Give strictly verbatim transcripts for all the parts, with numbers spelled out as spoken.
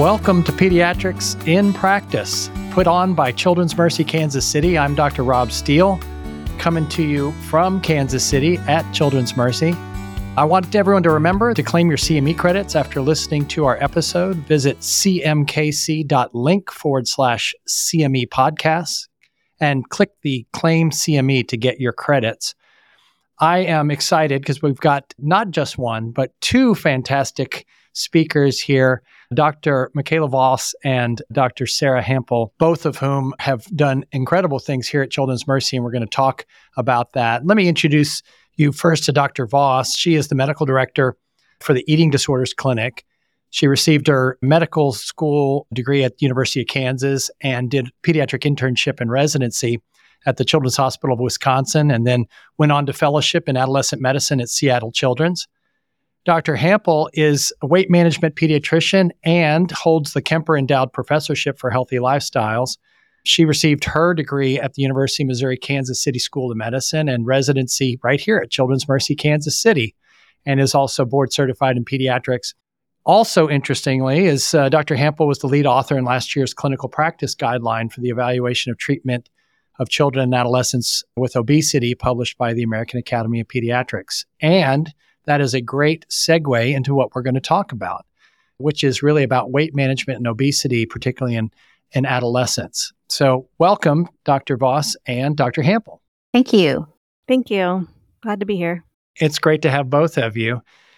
Welcome to Pediatrics in Practice, put on by Children's Mercy Kansas City. I'm Doctor Rob Steele, coming to you from Kansas City at Children's Mercy. I want everyone to remember to claim your C M E credits after listening to our episode. Visit cmkc.link forward slash CME podcasts and click the Claim C M E to get your credits. I am excited because we've got not just one, but two fantastic speakers here, Doctor Michaela Voss and Doctor Sarah Hampel, both of whom have done incredible things here at Children's Mercy, and we're going to talk about that. Let me introduce you first to Doctor Voss. She is the medical director for the Eating Disorders Clinic. She received her medical school degree at the University of Kansas and did pediatric internship and residency at the Children's Hospital of Wisconsin, and then went on to fellowship in adolescent medicine at Seattle Children's. Doctor Hampel is a weight management pediatrician and holds the Kemper Endowed Professorship for Healthy Lifestyles. She received her degree at the University of Missouri Kansas City School of Medicine and residency right here at Children's Mercy Kansas City, and is also board certified in pediatrics. Also, interestingly, is uh, Doctor Hampel was the lead author in last year's clinical practice guideline for the evaluation of treatment of children and adolescents with obesity, published by the American Academy of Pediatrics. And that is a great segue into what we're going to talk about, which is really about weight management and obesity, particularly in, in adolescents. So welcome, Doctor Voss and Doctor Hampel. Thank you. Thank you. Glad to be here. It's great to have both of you.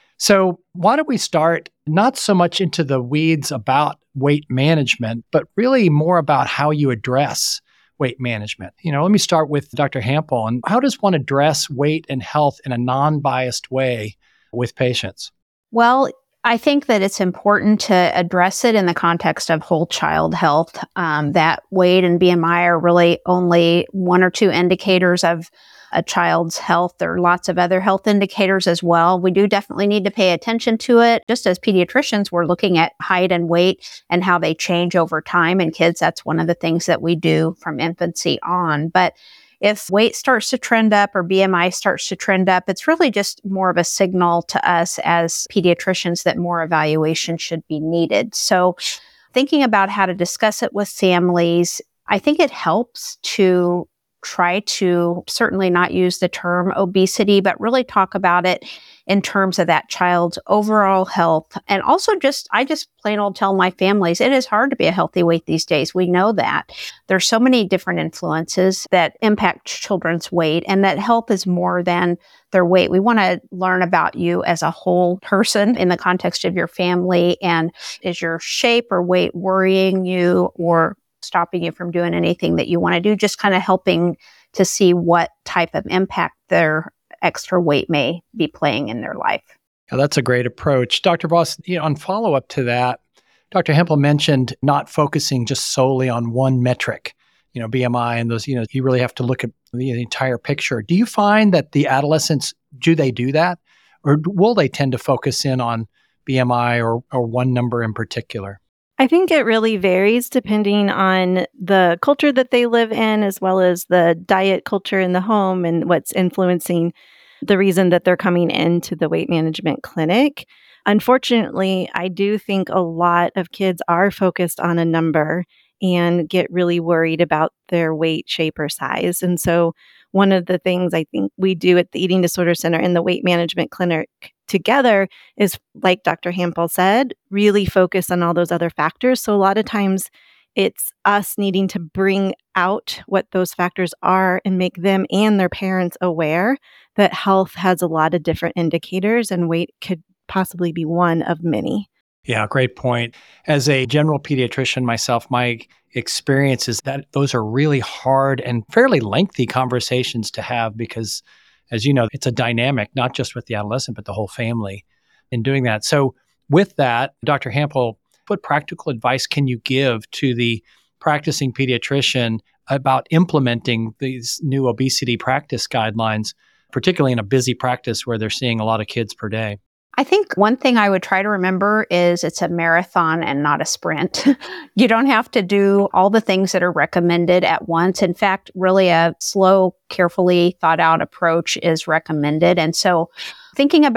So why don't we start not so much into the weeds about weight management, but really more about how you address weight management. You know, let me start with Doctor Hampel. And how does one address weight and health in a non-biased way with patients? Well, I think that it's important to address it in the context of whole child health. Um, that weight and B M I are really only one or two indicators of a child's health. There are lots of other health indicators as well. We do definitely need to pay attention to it. Just as pediatricians, we're looking at height and weight and how they change over time. In kids, that's one of the things that we do from infancy on. But if weight starts to trend up or B M I starts to trend up, it's really just more of a signal to us as pediatricians that more evaluation should be needed. So thinking about how to discuss it with families, I think it helps to try to certainly not use the term obesity, but really talk about it in terms of that child's overall health. And also just, I just plain old tell my families, it is hard to be a healthy weight these days. We know that. There's so many different influences that impact children's weight, and that health is more than their weight. We want to learn about you as a whole person in the context of your family. And is your shape or weight worrying you or stopping you from doing anything that you want to do, just kind of helping to see what type of impact their extra weight may be playing in their life. Yeah, that's a great approach. Doctor Voss, you know, on follow-up to that, Doctor Hampel mentioned not focusing just solely on one metric, you know, B M I and those, you know, you really have to look at the, the entire picture. Do you find that the adolescents, do they do that? Or will they tend to focus in on B M I or, or one number in particular? I think it really varies depending on the culture that they live in, as well as the diet culture in the home and what's influencing the reason that they're coming into the weight management clinic. Unfortunately, I do think a lot of kids are focused on a number and get really worried about their weight, shape, or size. And so one of the things I think we do at the Eating Disorder Center and the Weight Management Clinic together is, like Doctor Hampel said, really focus on all those other factors. So a lot of times it's us needing to bring out what those factors are and make them and their parents aware that health has a lot of different indicators and weight could possibly be one of many. Yeah, great point. As a general pediatrician myself, my experience is that those are really hard and fairly lengthy conversations to have because, as you know, it's a dynamic, not just with the adolescent, but the whole family in doing that. So with that, Doctor Hampel, what practical advice can you give to the practicing pediatrician about implementing these new obesity practice guidelines, particularly in a busy practice where they're seeing a lot of kids per day? I think one thing I would try to remember is it's a marathon and not a sprint. You don't have to do all the things that are recommended at once. In fact, really a slow, carefully thought out approach is recommended. And so thinking about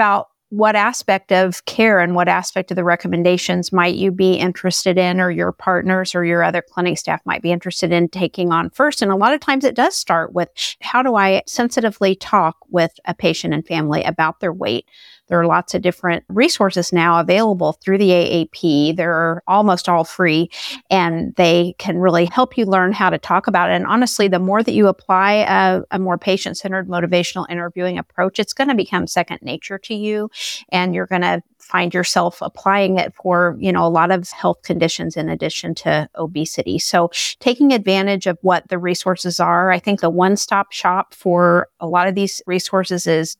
what aspect of care and what aspect of the recommendations might you be interested in, or your partners or your other clinic staff might be interested in taking on first? And a lot of times it does start with, how do I sensitively talk with a patient and family about their weight? There are lots of different resources now available through the A A P. They're almost all free, and they can really help you learn how to talk about it. And honestly, the more that you apply a, a more patient-centered motivational interviewing approach, it's going to become second nature to you, and you're going to find yourself applying it for, you know, a lot of health conditions in addition to obesity. So taking advantage of what the resources are, I think the one-stop shop for a lot of these resources is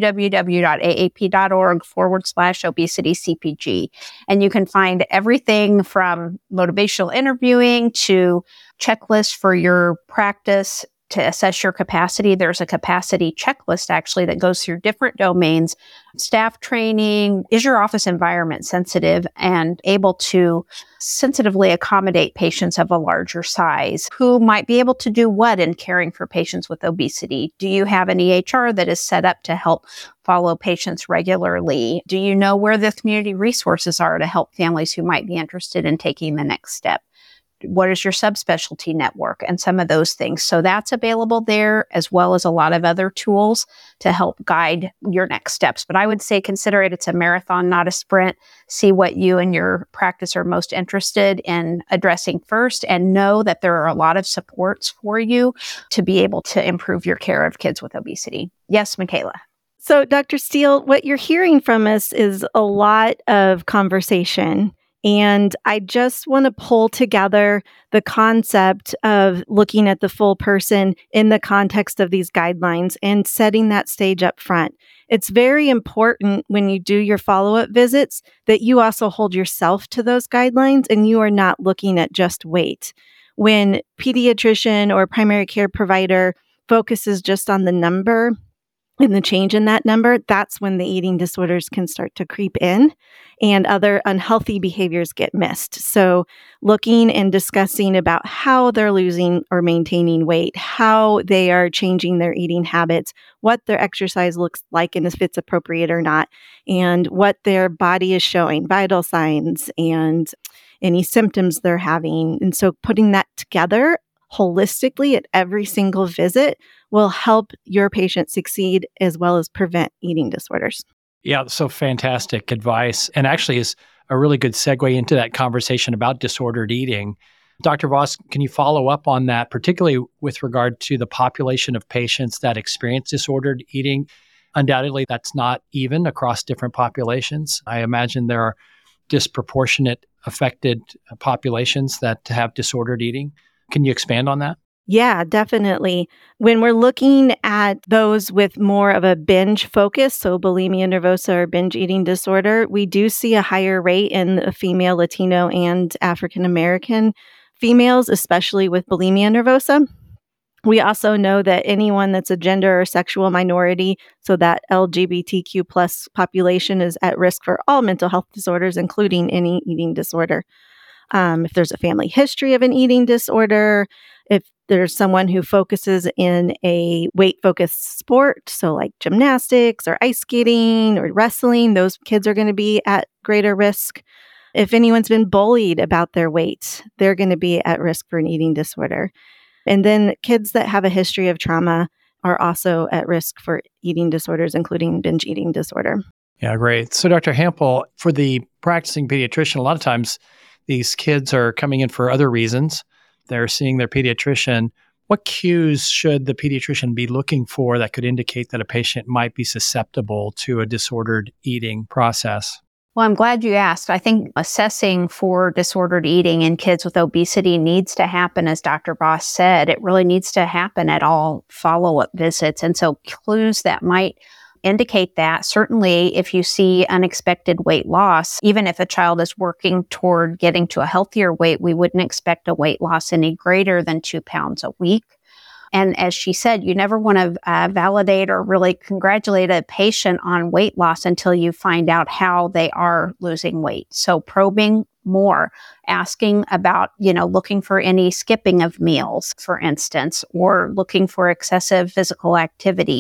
www.aap.org forward slash obesity CPG. And you can find everything from motivational interviewing to checklists for your practice to assess your capacity. There's a capacity checklist actually that goes through different domains, staff training. Is your office environment sensitive and able to sensitively accommodate patients of a larger size? Who might be able to do what in caring for patients with obesity? Do you have an E H R that is set up to help follow patients regularly? Do you know where the community resources are to help families who might be interested in taking the next step? What is your subspecialty network and some of those things? So that's available there, as well as a lot of other tools to help guide your next steps. But I would say consider it, it's a marathon, not a sprint. See what you and your practice are most interested in addressing first, and know that there are a lot of supports for you to be able to improve your care of kids with obesity. Yes, Michaela. So, Doctor Steele, what you're hearing from us is a lot of conversation. And I just want to pull together the concept of looking at the full person in the context of these guidelines and setting that stage up front. It's very important when you do your follow-up visits that you also hold yourself to those guidelines and you are not looking at just weight. When pediatrician or primary care provider focuses just on the number and the change in that number, that's when the eating disorders can start to creep in and other unhealthy behaviors get missed. So looking and discussing about how they're losing or maintaining weight, how they are changing their eating habits, what their exercise looks like and if it's appropriate or not, and what their body is showing, vital signs and any symptoms they're having. And so putting that together holistically at every single visit will help your patient succeed as well as prevent eating disorders. Yeah, so fantastic advice, and actually is a really good segue into that conversation about disordered eating. Doctor Voss, can you follow up on that, particularly with regard to the population of patients that experience disordered eating? Undoubtedly, that's not even across different populations. I imagine there are disproportionate affected populations that have disordered eating. Can you expand on that? Yeah, definitely. When we're looking at those with more of a binge focus, so bulimia nervosa or binge eating disorder, we do see a higher rate in the female, Latino, and African American females, especially with bulimia nervosa. We also know that anyone that's a gender or sexual minority, so that L G B T Q plus population, is at risk for all mental health disorders, including any eating disorder. Um, if there's a family history of an eating disorder, if there's someone who focuses in a weight-focused sport, so like gymnastics or ice skating or wrestling, those kids are going to be at greater risk. If anyone's been bullied about their weight, they're going to be at risk for an eating disorder. And then kids that have a history of trauma are also at risk for eating disorders, including binge eating disorder. Yeah, great. So Doctor Hampel, for the practicing pediatrician, a lot of times these kids are coming in for other reasons. They're seeing their pediatrician. What cues should the pediatrician be looking for that could indicate that a patient might be susceptible to a disordered eating process? Well, I'm glad you asked. I think assessing for disordered eating in kids with obesity needs to happen, as Doctor Voss said. It really needs to happen at all follow-up visits. And so clues that might indicate that, certainly if you see unexpected weight loss, even if a child is working toward getting to a healthier weight, we wouldn't expect a weight loss any greater than two pounds a week. And as she said, you never want to uh, validate or really congratulate a patient on weight loss until you find out how they are losing weight. So probing more, asking about, you know, looking for any skipping of meals, for instance, or looking for excessive physical activity,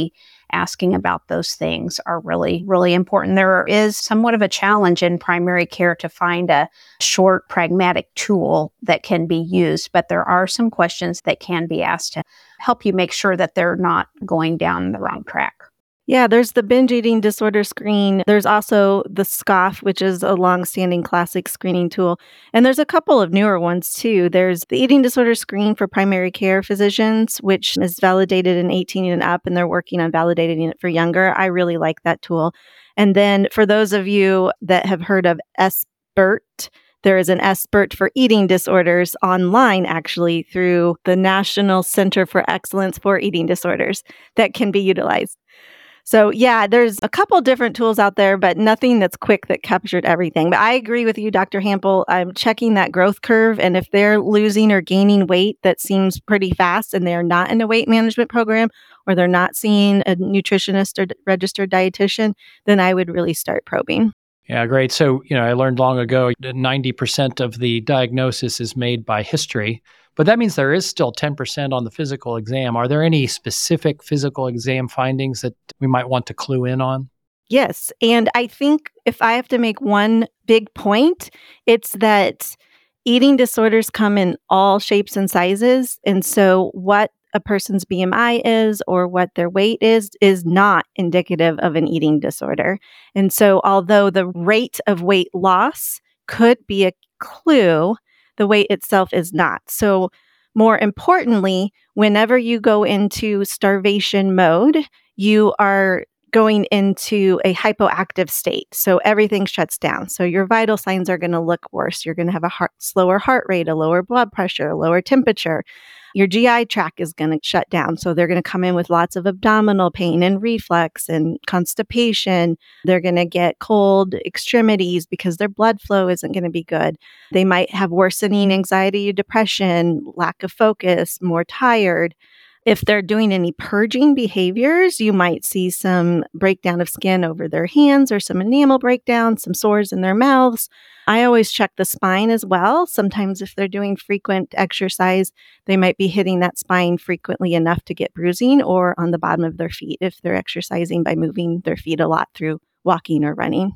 asking about those things are really, really important. There is somewhat of a challenge in primary care to find a short, pragmatic tool that can be used, but there are some questions that can be asked to help you make sure that they're not going down the wrong track. Yeah, there's the binge eating disorder screen. There's also the SCOFF, which is a longstanding classic screening tool. And there's a couple of newer ones too. There's the eating disorder screen for primary care physicians, which is validated in eighteen and up, and they're working on validating it for younger. I really like that tool. And then for those of you that have heard of SBIRT, there is an SBIRT for eating disorders online, actually, through the National Center for Excellence for Eating Disorders that can be utilized. So yeah, there's a couple different tools out there, but nothing that's quick that captured everything. But I agree with you, Doctor Hampel. I'm checking that growth curve. And if they're losing or gaining weight that seems pretty fast and they're not in a weight management program or they're not seeing a nutritionist or registered dietitian, then I would really start probing. Yeah, great. So, you know, I learned long ago that ninety percent of the diagnosis is made by history, but that means there is still ten percent on the physical exam. Are there any specific physical exam findings that we might want to clue in on? Yes. And I think if I have to make one big point, it's that eating disorders come in all shapes and sizes. And so what a person's B M I is or what their weight is, is not indicative of an eating disorder. And so although the rate of weight loss could be a clue, the weight itself is not. So more importantly, whenever you go into starvation mode, you are going into a hypoactive state. So everything shuts down. So your vital signs are going to look worse. You're going to have a heart, slower heart rate, a lower blood pressure, a lower temperature. Your G I tract is going to shut down. So they're going to come in with lots of abdominal pain and reflux and constipation. They're going to get cold extremities because their blood flow isn't going to be good. They might have worsening anxiety or depression, lack of focus, more tired. If they're doing any purging behaviors, you might see some breakdown of skin over their hands or some enamel breakdown, some sores in their mouths. I always check the spine as well. Sometimes if they're doing frequent exercise, they might be hitting that spine frequently enough to get bruising, or on the bottom of their feet if they're exercising by moving their feet a lot through walking or running.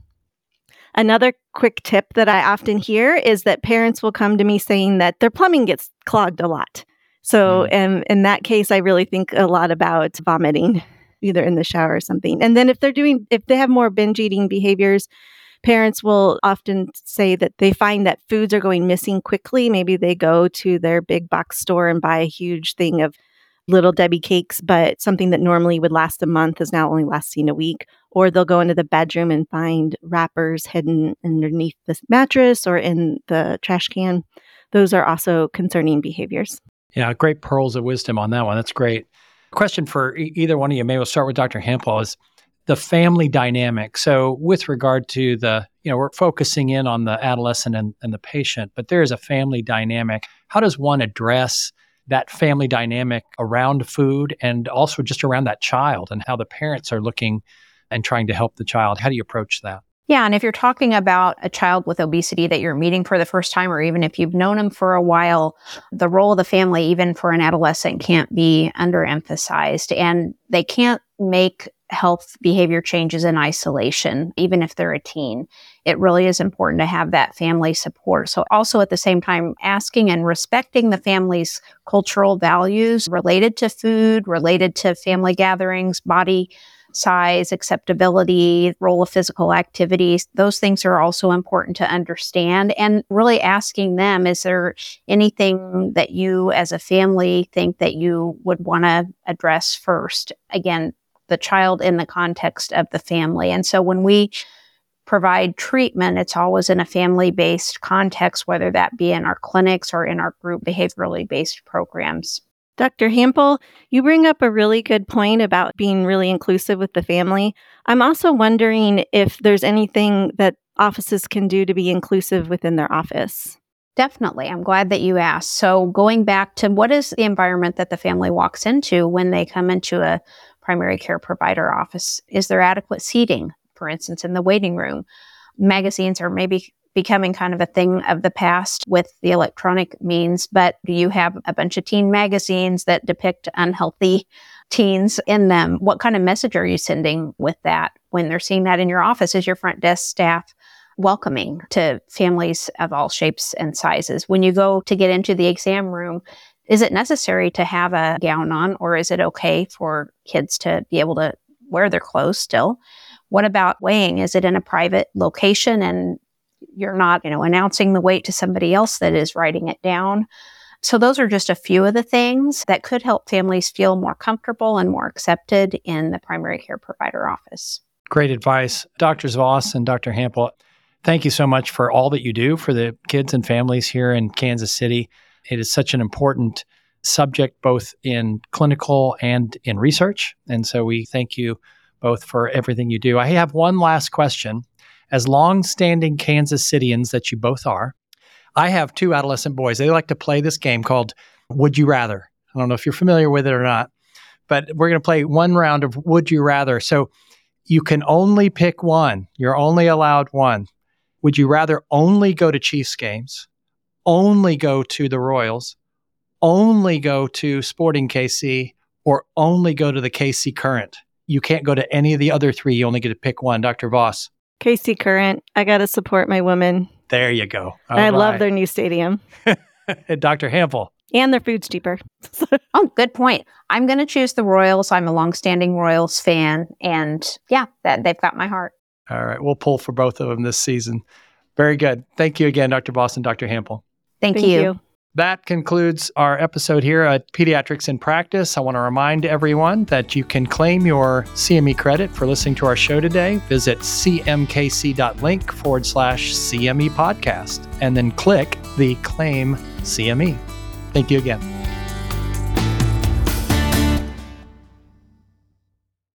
Another quick tip that I often hear is that parents will come to me saying that their plumbing gets clogged a lot. So um, in that case, I really think a lot about vomiting, either in the shower or something. And then if they're doing, if they have more binge eating behaviors, parents will often say that they find that foods are going missing quickly. Maybe they go to their big box store and buy a huge thing of Little Debbie cakes, but something that normally would last a month is now only lasting a week. Or they'll go into the bedroom and find wrappers hidden underneath the mattress or in the trash can. Those are also concerning behaviors. Yeah, great pearls of wisdom on that one. That's great. Question for e- either one of you. Maybe we'll start with Doctor Hampel. Is the family dynamic. So with regard to the, you know, we're focusing in on the adolescent and, and the patient, but there is a family dynamic. How does one address that family dynamic around food and also just around that child and how the parents are looking and trying to help the child? How do you approach that? Yeah, and if you're talking about a child with obesity that you're meeting for the first time, or even if you've known them for a while, the role of the family, even for an adolescent, can't be underemphasized. And they can't make health behavior changes in isolation, even if they're a teen. It really is important to have that family support. So also at the same time, asking and respecting the family's cultural values related to food, related to family gatherings, body size, acceptability, role of physical activities. Those things are also important to understand, and really asking them, is there anything that you as a family think that you would want to address first? Again, the child in the context of the family. And so when we provide treatment, it's always in a family-based context, whether that be in our clinics or in our group behaviorally based programs. Doctor Hampel, you bring up a really good point about being really inclusive with the family. I'm also wondering if there's anything that offices can do to be inclusive within their office. Definitely. I'm glad that you asked. So going back to what is the environment that the family walks into when they come into a primary care provider office? Is there adequate seating, for instance, in the waiting room? Magazines are maybe becoming kind of a thing of the past with the electronic means, but do you have a bunch of teen magazines that depict unhealthy teens in them. What kind of message are you sending with that when they're seeing that in your office? Is your front desk staff welcoming to families of all shapes and sizes? When you go to get into the exam room, is it necessary to have a gown on, or is it okay for kids to be able to wear their clothes still? What about weighing? Is it in a private location and you're not, you know, announcing the weight to somebody else that is writing it down? So those are just a few of the things that could help families feel more comfortable and more accepted in the primary care provider office. Great advice. Doctors Voss and Doctor Hampel, thank you so much for all that you do for the kids and families here in Kansas City. It is such an important subject, both in clinical and in research. And so we thank you both for everything you do. I have one last question. As long-standing Kansas Cityans that you both are, I have two adolescent boys. They like to play this game called Would You Rather. I don't know if you're familiar with it or not, but we're going to play one round of Would You Rather. So you can only pick one. You're only allowed one. Would you rather only go to Chiefs games, only go to the Royals, only go to Sporting K C, or only go to the K C Current? You can't go to any of the other three. You only get to pick one. Doctor Voss. K C Current. I got to support my women. There you go. I right. love their new stadium. Doctor Hampel. And their food's cheaper. Oh, good point. I'm going to choose the Royals. I'm a longstanding Royals fan. And yeah, that they've got my heart. All right. We'll pull for both of them this season. Very good. Thank you again, Doctor Voss and Doctor Hampel. Thank, Thank you. you. That concludes our episode here at Pediatrics in Practice. I want to remind everyone that you can claim your C M E credit for listening to our show today. Visit cmkc.link forward slash CME podcast and then click the Claim C M E. Thank you again.